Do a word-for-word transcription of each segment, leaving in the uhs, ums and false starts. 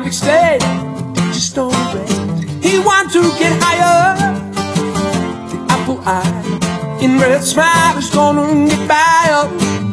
big stage, just on rest. He want to get higher. The apple eye in red smile is gonna get by up.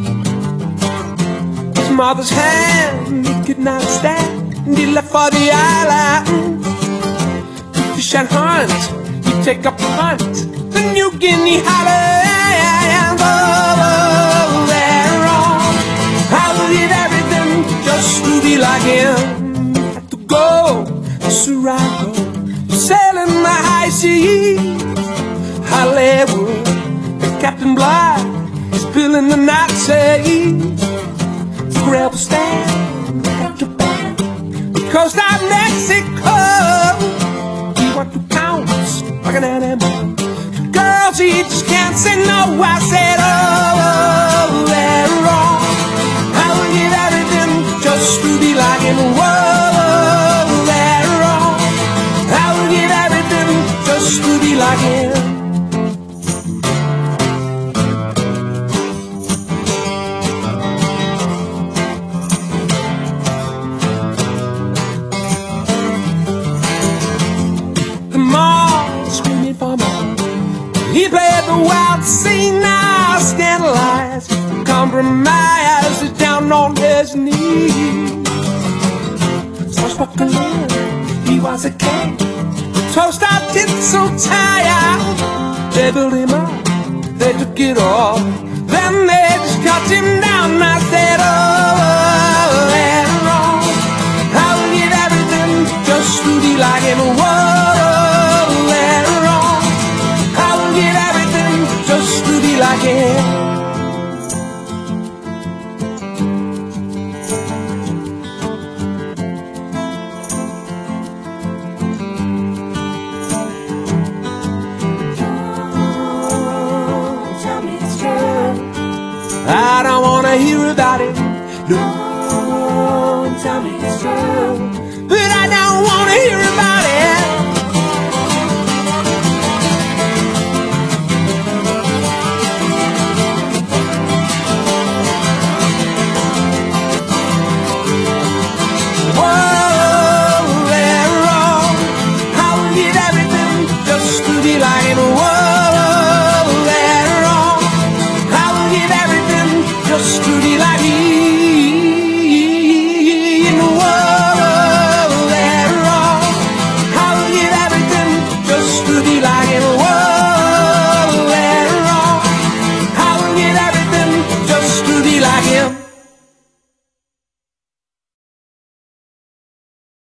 His mother's hand he could not stand, and he left for the island to fish and hunt. He take up the hunt, the New Guinea Highland. Oh, they're wrong. I will leave everything just to be like him. Had to go to Surago, sailing the high seas. Hollywood, and Captain Bligh is spilling the Nazis. The rebel stand at Japan, the coast of Mexico. We want to pounce like an animal. The girls, he just can't say no. I said, oh, they're wrong. I will give everything just to be like him. Whoa, they're wrong. I will give everything just to be like him. He played the wild scene, now scandalized, compromised, down on his knees. Soft-spoken man, he was a king. Toast out tits so tired, they built him up, they took it all, then they just cut him down. I said, oh, they're wrong. I will give everything just to be like him. Whoa, they're wrong. I will give everything just to be like him. I don't wanna hear about it. No, tell me it's true. But I don't wanna hear about it.